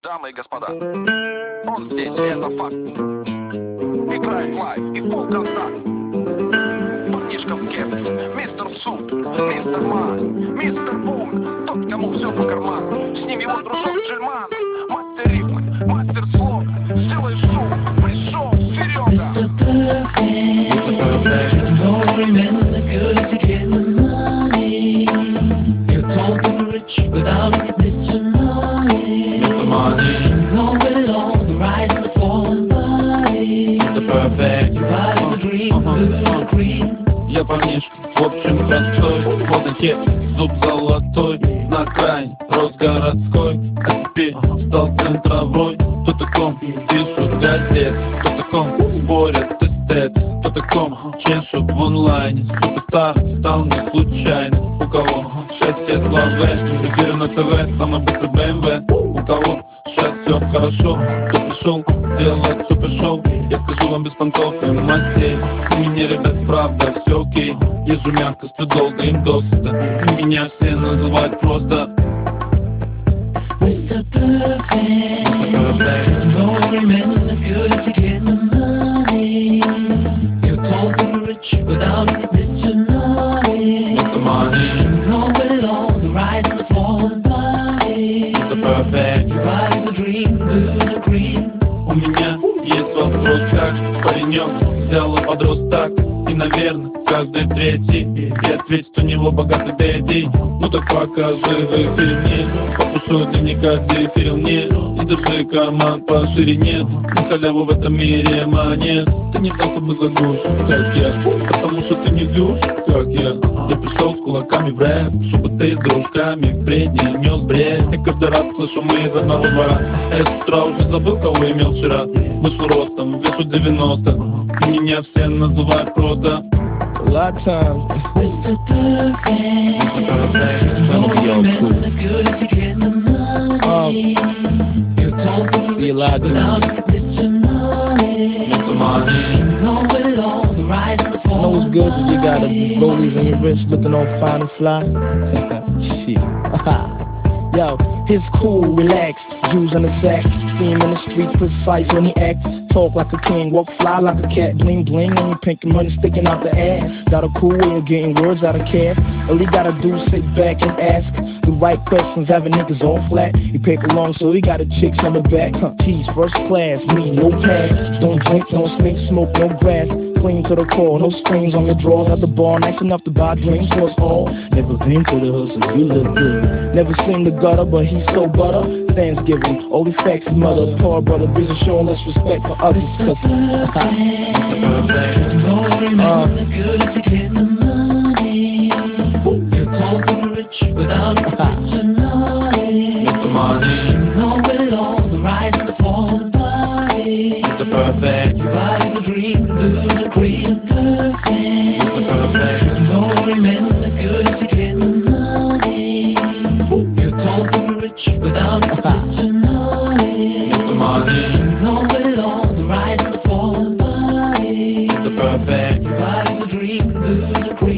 Дамы и господа, он здесь, и это факт. Играет лайв и фулл контакт. Парнишка в кепке, мистер Суп, мистер Ман, мистер Бум, тот, кому все по карману. С ним его дружок Джельман, мастер рифмы, мастер слога. Сделай шум, пришел Серега. Mr. Perfect, don't remember the good to get the money. You're talking rich without Mr. Money. Mr. Money, Know it all, the rise and the fall and body. Mr. Perfect. You ride the dream, blue and green. Я парнишка, в общем простой, вот и зуб золотой. На крайне, рост городской, а теперь стал центровой. Кто таком пишут газет, кто таком спорят эстет, кто таком чешут в онлайне. Суперстар стал не случайно. У кого 6 лет славы, эфир на ТВ, самый быстрый БМВ. У кого сейчас все хорошо, кто пришел сделать супершоу. Я скажу вам без понтов и мастей. У меня, ребят, правда, все окей. Езжу мягко, сплю долго, им досыта. И меня все называют просто Mr. Perfect, don't remember the good to get the money. You're talking rich without Mr. Money. Mr. Money, Know it all, the rise and the fall and body. Mr. Perfect. You ride the dream, blue and green. У меня есть вопрос, как паренек взял и подрос так. И, наверное, каждый третий и ответит, у него богатый дэдди. Ну так покажи в эфире мне, попрошу денег, где эфирил мне. И держи карман по ширине, на халяву в этом мире монет. Ты не ждал, чтобы заглушить, как я, потому что ты не глюш, как я. Я пришел с кулаками в рэп, чтобы ты с дружками впредь не нес бред. И каждый раз слышу мы из одного двора. Я с утра уже забыл, кого имел вчера. Вышел ростом, вешу 90. И меня все называют просто A lot of times, Mr. Perfect, don't remember the good to get the money. You're talking see a rich lot of without dudes. Mr. Money. Mr. Money. Know it all, the rise and the I fall. know it's good that you got a rollies on your wrist looking all fine and fly. Shit. Yo, his cool, relax, Jews in the sack. See him in the streets, precise when he acts. Talk like a king, walk fly like a cat. Bling bling on your pink and money sticking out the ass. Got a cool way of getting words out of cash. All he gotta do is sit back and ask the right questions, having niggas all flat. He paper long, so he got a chicks on the back. He's first class, me no pass. Don't drink, no smoke, smoke, no grass. Clean to the core, no strings on your drawers at the bar. Nice enough to buy drinks for us all. Never been to the hood, so you look good. Never seen the gutter, but he's so butter. Thanksgiving, all the facts, mother, poor brother, busy showing less respect for others. Mr. Perfect, don't remember the good to get the money. You're talking rich without Mr. Money. Mr. Money, Know it all, the rise and the fall and body. Mr. Perfect. You ride the dream, blue and green. Perfect, Mr. Perfect. don't remember the good to get the money. You're talking rich without Mr. Money. Mr. Money, Know it all, the rise and the fall and body. Mr. Perfect. You ride the dream, blue and green.